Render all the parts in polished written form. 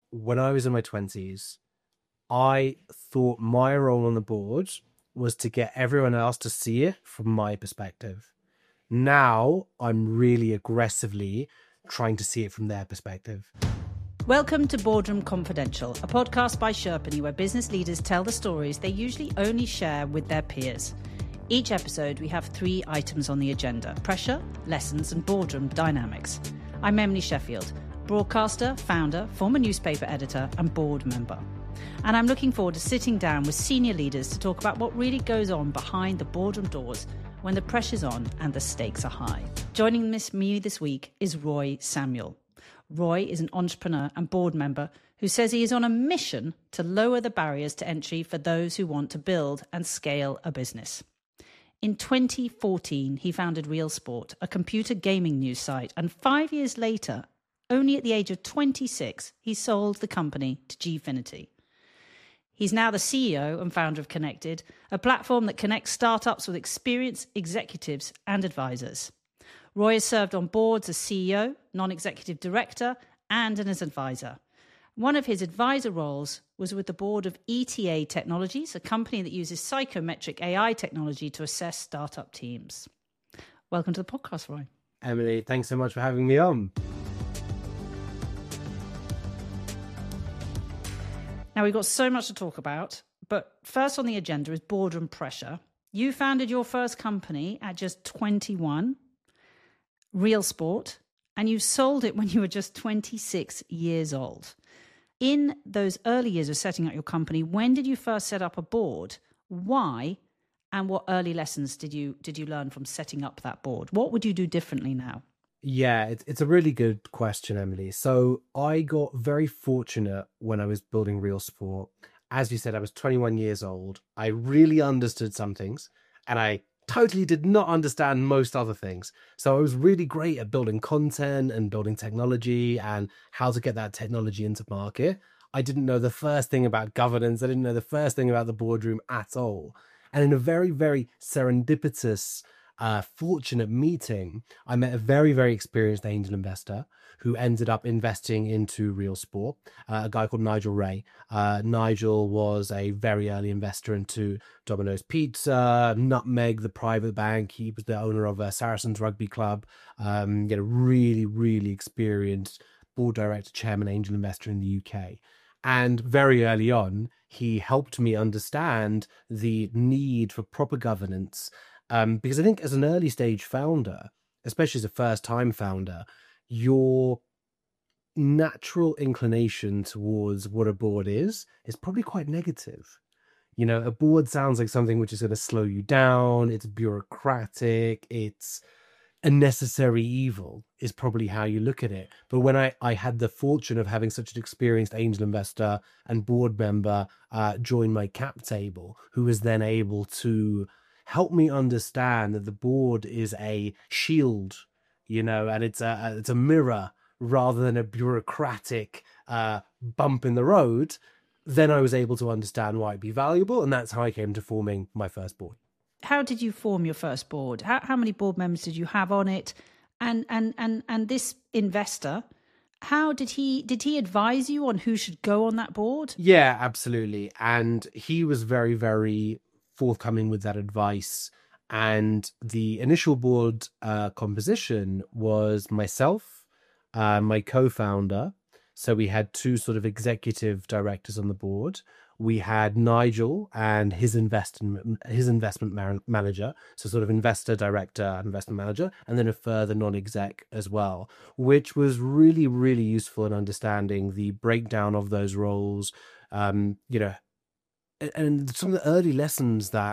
when I was in my 20s, I thought my role on the board was to get everyone else to see it from my perspective. Now I'm really aggressively trying to see it from their perspective. Welcome to Boardroom Confidential, a podcast by Sherpany where business leaders tell the stories they usually only share with their peers. Each episode, we have 3 items on the agenda: pressure, lessons, and boardroom dynamics. I'm Emily Sheffield, broadcaster, founder, former newspaper editor, and board member. And I'm looking forward to sitting down with senior leaders to talk about what really goes on behind the boardroom doors when the pressure's on and the stakes are high. Joining me this week is Roy Samuel. Roy is an entrepreneur and board member who says he is on a mission to lower the barriers to entry for those who want to build and scale a business. In 2014, he founded RealSport, a computer gaming news site, and 5 years later, only at the age of 26, he sold the company to Gfinity. He's now the CEO and founder of Connected, a platform that connects startups with experienced executives and advisors. Roy has served on boards as CEO, non-executive director, and as an advisor. One of his advisor roles was with the board of ETA Technologies, a company that uses psychometric AI technology to assess startup teams. Welcome to the podcast, Roy. Emily, thanks so much for having me on. Now, we've got so much to talk about, but first on the agenda is boardroom pressure. You founded your first company at just 21, RealSport, and you sold it when you were just 26 years old. In those early years of setting up your company, when did you first set up a board? Why? And what early lessons did you learn from setting up that board? What would you do differently now? Yeah, it's a really good question, Emily. So I got very fortunate when I was building RealSport. As you said, I was 21 years old. I really understood some things, and I totally did not understand most other things. So I was really great at building content and building technology and how to get that technology into market. I didn't know the first thing about governance. I didn't know the first thing about the boardroom at all. And in a very, very serendipitous, fortunate meeting, I met a very, very experienced angel investor who ended up investing into RealSport, a guy called Nigel Ray. Nigel was a very early investor into Domino's Pizza, Nutmeg, the private bank. He was the owner of Saracens Rugby Club. A really, really experienced board director, chairman, angel investor in the UK. And very early on, he helped me understand the need for proper governance. Because I think as an early stage founder, especially as a first time founder, your natural inclination towards what a board is probably quite negative. You know, a board sounds like something which is going to slow you down. It's bureaucratic. It's a necessary evil is probably how you look at it. But when I had the fortune of having such an experienced angel investor and board member join my cap table, who was then able to help me understand that the board is a shield, you know, and it's a mirror rather than a bureaucratic bump in the road, then I was able to understand why it'd be valuable. And that's how I came to forming my first board. How did you form your first board? How many board members did you have on it? And this investor, how did he advise you on who should go on that board? Yeah, absolutely. And he was very, very forthcoming with that advice. And the initial board composition was myself, my co-founder. So we had 2 sort of executive directors on the board. We had Nigel and his investment manager, so sort of investor director, investment manager, and then a further non-exec as well, which was really, really useful in understanding the breakdown of those roles. And some of the early lessons that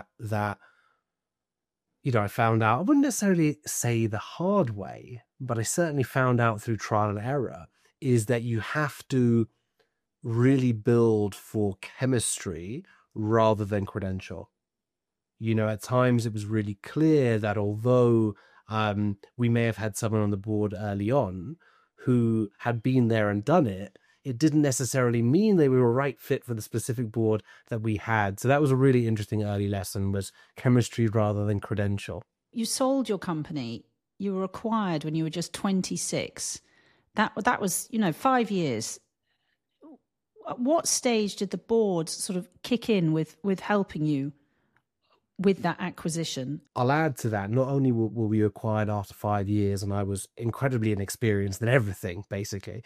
I found out, I wouldn't necessarily say the hard way, but I certainly found out through trial and error, is that you have to really build for chemistry rather than credential. You know, at times it was really clear that although we may have had someone on the board early on who had been there and done it, it didn't necessarily mean they were a right fit for the specific board that we had. So that was a really interesting early lesson, was chemistry rather than credential. You sold your company. You were acquired when you were just 26. That was, 5 years. at what stage did the board sort of kick in with helping you with that acquisition? I'll add to that. Not only were we acquired after 5 years, and I was incredibly inexperienced in everything, basically.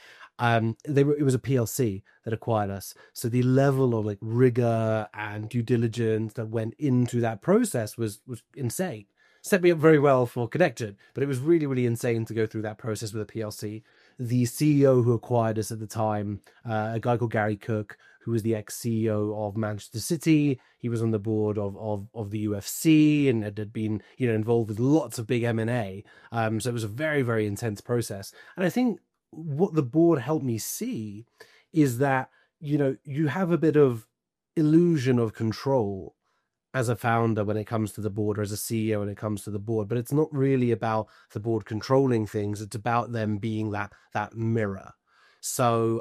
It was a PLC that acquired us, so the level of like rigor and due diligence that went into that process was insane. Set me up very well for Connected, but it was really, really insane to go through that process with a PLC. The CEO who acquired us at the time, a guy called Gary Cook, who was the ex-CEO of Manchester City. He was on the board of the UFC and had been, involved with lots of big M&A. So it was a very, very intense process. And I think what the board helped me see is that, you have a bit of illusion of control as a founder when it comes to the board, or as a CEO when it comes to the board, but it's not really about the board controlling things. It's about them being that mirror. So,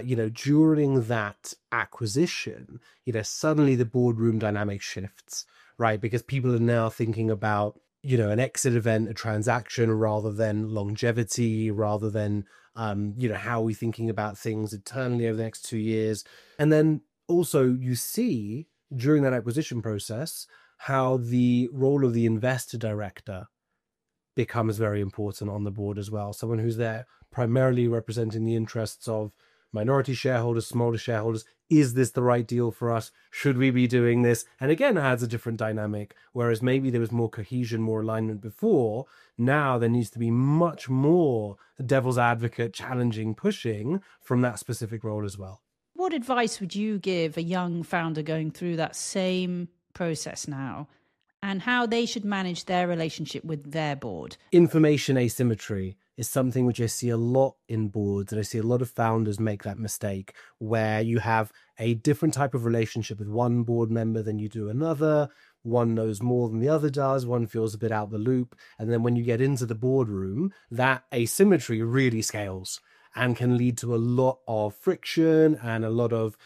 during that acquisition, suddenly the boardroom dynamic shifts, right? Because people are now thinking about, an exit event, a transaction, rather than longevity, rather than, how are we thinking about things internally over the next 2 years? And then also you see during that acquisition process how the role of the investor director becomes very important on the board as well. Someone who's there primarily representing the interests of minority shareholders, smaller shareholders. Is this the right deal for us? Should we be doing this? And again, it adds a different dynamic. Whereas maybe there was more cohesion, more alignment before. Now there needs to be much more devil's advocate, challenging, pushing from that specific role as well. What advice would you give a young founder going through that same process now, and how they should manage their relationship with their board? Information asymmetry is something which I see a lot in boards, and I see a lot of founders make that mistake, where you have a different type of relationship with one board member than you do another. One knows more than the other does, one feels a bit out of the loop. And then when you get into the boardroom, that asymmetry really scales and can lead to a lot of friction and a lot of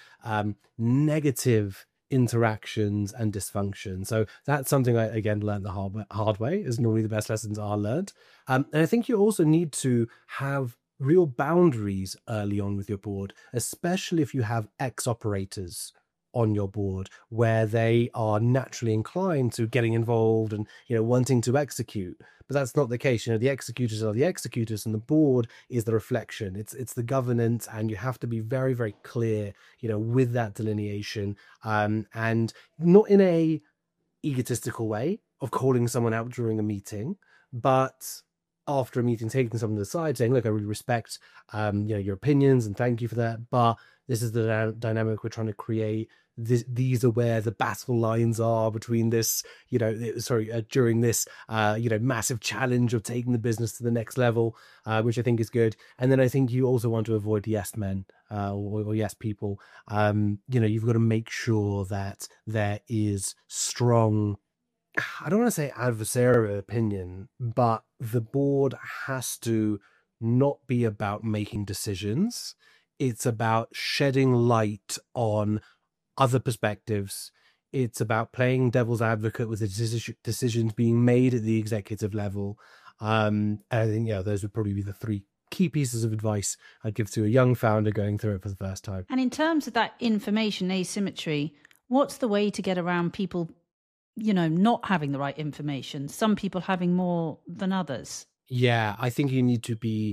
negative interactions and dysfunction. So that's something I, again, learned the hard way, is normally the best lessons are learned. And I think you also need to have real boundaries early on with your board, especially if you have ex-operators on your board where they are naturally inclined to getting involved and, wanting to execute. But that's not the case. The executors are the executors, and the board is the reflection. It's the governance, and you have to be very, very clear, with that delineation, and not in a egotistical way of calling someone out during a meeting, but after a meeting, taking someone to the side, saying, "Look, I really respect, your opinions, and thank you for that. But this is the dynamic we're trying to create. These are where the battle lines are between this, during this, massive challenge of taking the business to the next level," which I think is good. And then I think you also want to avoid yes men or yes people. You've got to make sure that there is strong, I don't want to say adversarial opinion, but the board has to not be about making decisions. It's about shedding light on other perspectives. It's about playing devil's advocate with the decisions being made at the executive level. And I think, those would probably be the 3 key pieces of advice I'd give to a young founder going through it for the first time. And in terms of that information asymmetry, what's the way to get around people, not having the right information? Some people having more than others. Yeah, I think you need to be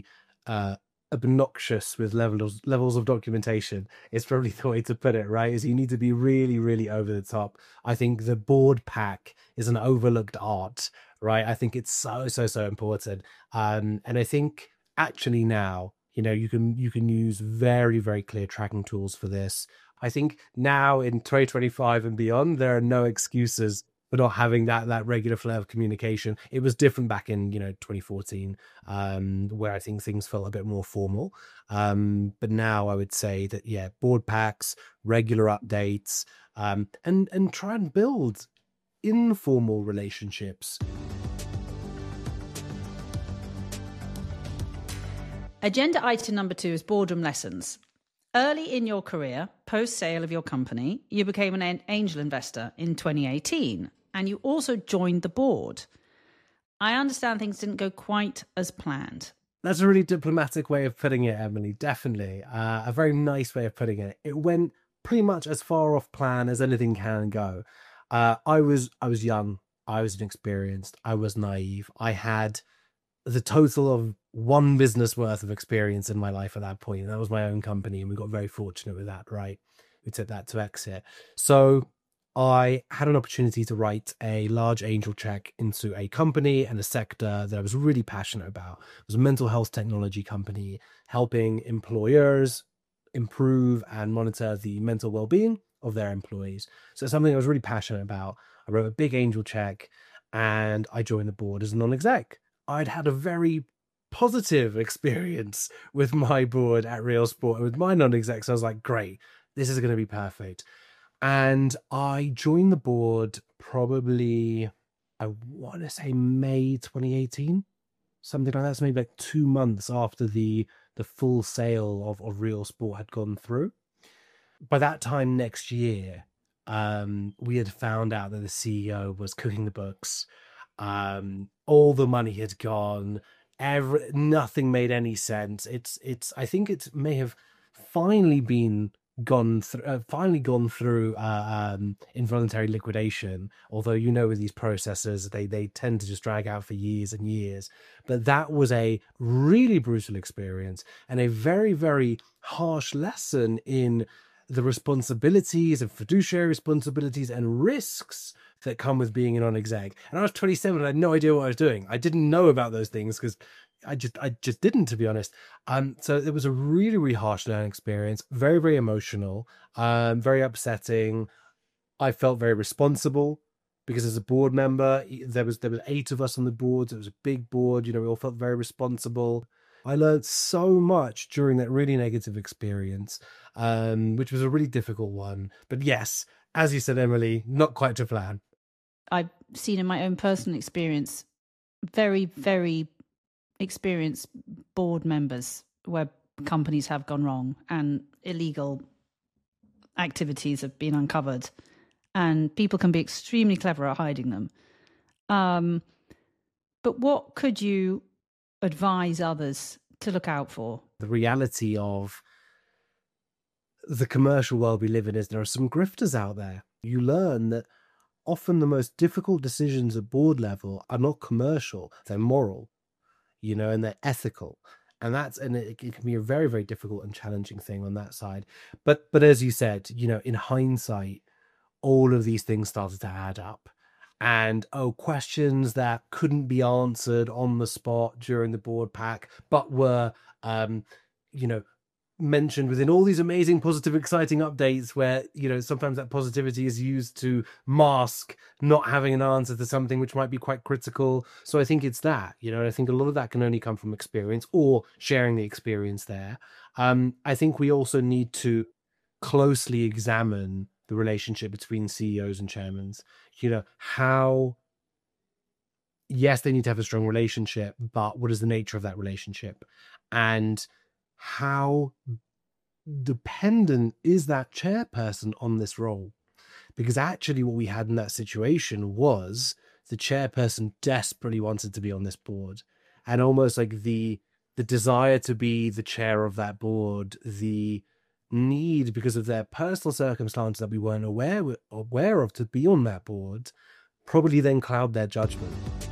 obnoxious with levels of documentation. It's probably the way to put it, right? Is you need to be really, really over the top. I think the board pack is an overlooked art, right? I think it's so important. And I think actually now, you can use very, very clear tracking tools for this. I think now in 2025 and beyond, there are no excuses for not having that regular flow of communication. It was different back in 2014, where I think things felt a bit more formal. But now I would say that board packs, regular updates, and try and build informal relationships. Agenda item number 2 is boardroom lessons. Early in your career, post-sale of your company, you became an angel investor in 2018, and you also joined the board. I understand things didn't go quite as planned. That's a really diplomatic way of putting it, Emily. Definitely. A very nice way of putting it. It went pretty much as far off plan as anything can go. I was young. I was inexperienced. I was naive. I had the total of one business worth of experience in my life at that point. And that was my own company. And we got very fortunate with that, right? We took that to exit. So I had an opportunity to write a large angel check into a company and a sector that I was really passionate about. It was a mental health technology company helping employers improve and monitor the mental well-being of their employees. So it's something I was really passionate about. I wrote a big angel check and I joined the board as a non-exec. I'd had a very positive experience with my board at Real Sport, with my non-execs. I was like, great, this is going to be perfect. And I joined the board probably, I want to say May 2018, something like that. So maybe like 2 months after the full sale of Real Sport had gone through. By that time next year, we had found out that the CEO was cooking the books. All the money had gone. Nothing made any sense. I think it may have finally gone through involuntary liquidation, although with these processes they tend to just drag out for years and years. But that was a really brutal experience and a very, very harsh lesson in the responsibilities and fiduciary responsibilities and risks that come with being a non-exec. And I was 27 and I had no idea what I was doing. I didn't know about those things because I just didn't, to be honest. So it was a really, really harsh learning experience, very, very emotional, very upsetting. I felt very responsible because as a board member, there was 8 of us on the board. It was a big board. We all felt very responsible. I learned so much during that really negative experience, which was a really difficult one. But yes, as you said, Emily, not quite to plan. I've seen in my own personal experience very, very experienced board members where companies have gone wrong and illegal activities have been uncovered, and people can be extremely clever at hiding them. But what could you advise others to look out for? The reality of the commercial world we live in is there are some grifters out there. You learn that often the most difficult decisions at board level are not commercial, they're moral, and they're ethical. And it can be a very, very difficult and challenging thing on that side. But as you said, in hindsight, all of these things started to add up. And questions that couldn't be answered on the spot during the board pack, but were, mentioned within all these amazing, positive, exciting updates where, sometimes that positivity is used to mask not having an answer to something which might be quite critical. So I think it's that, I think a lot of that can only come from experience or sharing the experience there. I think we also need to closely examine the relationship between CEOs and chairmen. How, yes, they need to have a strong relationship, but what is the nature of that relationship? And how dependent is that chairperson on this role? Because actually what we had in that situation was the chairperson desperately wanted to be on this board, and almost like the desire to be the chair of that board, the need because of their personal circumstances that we weren't aware of to be on that board, probably then cloud their judgment.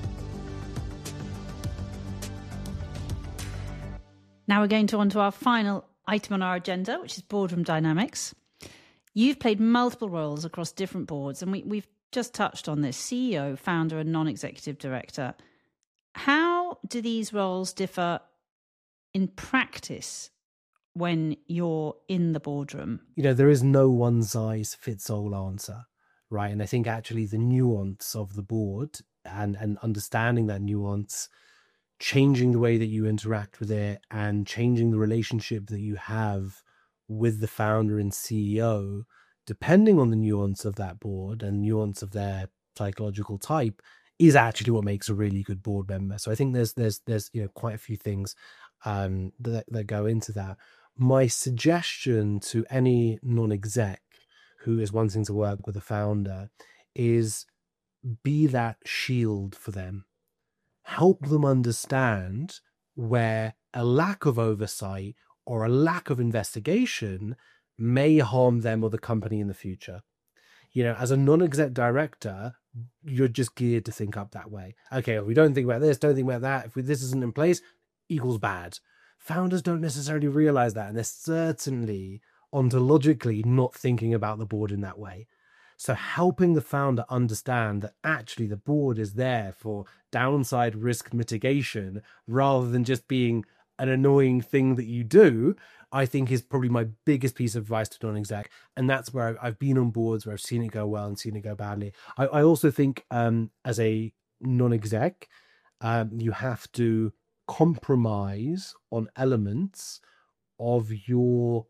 Now we're going on to our final item on our agenda, which is boardroom dynamics. You've played multiple roles across different boards, and we've just touched on this: CEO, founder, and non-executive director. How do these roles differ in practice when you're in the boardroom? There is no one size fits all answer, right? And I think actually the nuance of the board and understanding that nuance, changing the way that you interact with it and changing the relationship that you have with the founder and CEO, depending on the nuance of that board and nuance of their psychological type, is actually what makes a really good board member. So I think there's quite a few things that go into that. My suggestion to any non-exec who is wanting to work with a founder is be that shield for them. Help them understand where a lack of oversight or a lack of investigation may harm them or the company in the future. As a non-exec director, you're just geared to think up that way. Okay, we don't think about this, don't think about that. If this isn't in place, equals bad. Founders don't necessarily realize that, and they're certainly ontologically not thinking about the board in that way. So helping the founder understand that actually the board is there for downside risk mitigation rather than just being an annoying thing that you do, I think is probably my biggest piece of advice to non-exec. And that's where I've been on boards where I've seen it go well and seen it go badly. I also think as a non-exec, you have to compromise on elements of your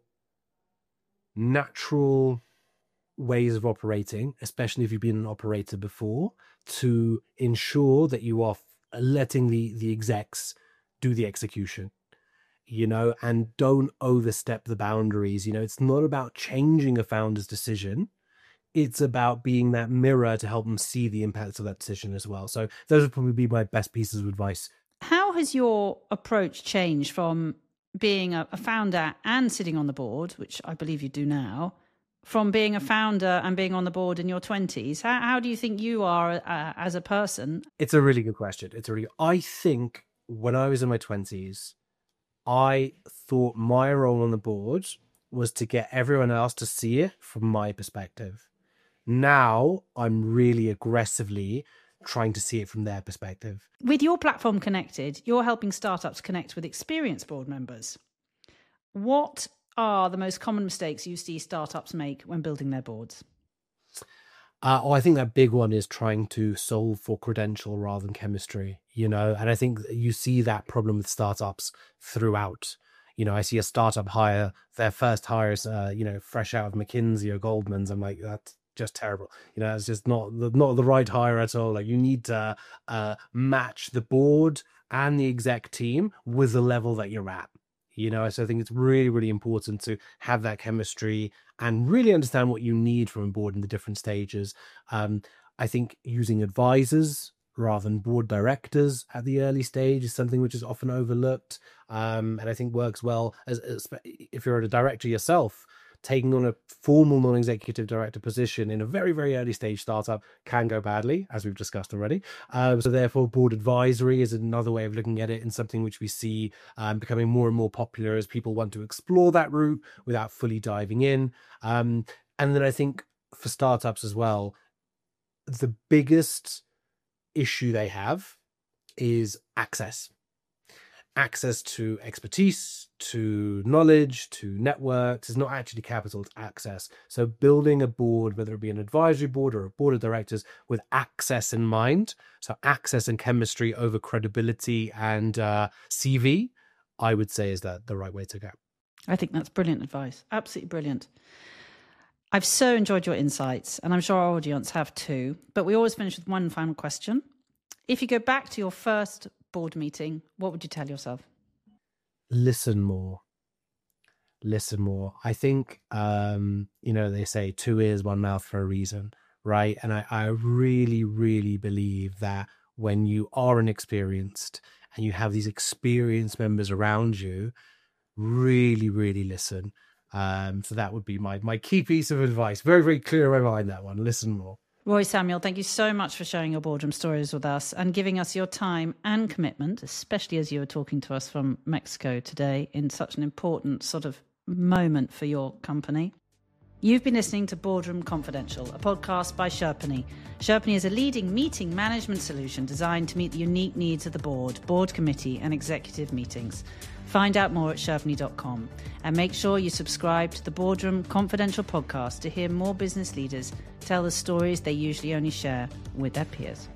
natural ways of operating, especially if you've been an operator before, to ensure that you are letting the execs do the execution, and don't overstep the boundaries. It's not about changing a founder's decision. It's about being that mirror to help them see the impacts of that decision as well. So those would probably be my best pieces of advice. How has your approach changed from being a founder and sitting on the board, which I believe you do now, from being a founder and being on the board in your 20s? How do you think you are as a person? It's a really good question. I think when I was in my 20s, I thought my role on the board was to get everyone else to see it from my perspective. Now I'm really aggressively trying to see it from their perspective. With your platform Connected, you're helping startups connect with experienced board members. What are the most common mistakes you see startups make when building their boards? I think that big one is trying to solve for credential rather than chemistry, and I think you see that problem with startups throughout. I see a startup hire, their first hire is, fresh out of McKinsey or Goldman's. I'm like, that's just terrible. It's just not the right hire at all. Like, you need to match the board and the exec team with the level that you're at. So I think it's really, really important to have that chemistry and really understand what you need from a board in the different stages. I think using advisors rather than board directors at the early stage is something which is often overlooked, and I think works well as if you're a director yourself. Taking on a formal non-executive director position in a very, very early stage startup can go badly, as we've discussed already. So therefore, board advisory is another way of looking at it, and something which we see becoming more and more popular as people want to explore that route without fully diving in. And then I think for startups as well, the biggest issue they have is access to expertise, to knowledge, to networks. Is not actually capital, it's access. So building a board, whether it be an advisory board or a board of directors, with access in mind, so access and chemistry over credibility and CV, I would say is that the right way to go. I think that's brilliant advice. Absolutely brilliant. I've so enjoyed your insights, and I'm sure our audience have too. But we always finish with one final question. If you go back to your first board meeting, what would you tell yourself? Listen more. I think, they say 2 ears, 1 mouth for a reason, right? And I really, really believe that when you are inexperienced and you have these experienced members around you, really, really listen. So that would be my key piece of advice. Very, very clear in my mind, that one. Listen more. Roy Samuel, thank you so much for sharing your boardroom stories with us and giving us your time and commitment, especially as you were talking to us from Mexico today in such an important sort of moment for your company. You've been listening to Boardroom Confidential, a podcast by Sherpany. Sherpany is a leading meeting management solution designed to meet the unique needs of the board committee and executive meetings. Find out more at sherpany.com and make sure you subscribe to the Boardroom Confidential podcast to hear more business leaders tell the stories they usually only share with their peers.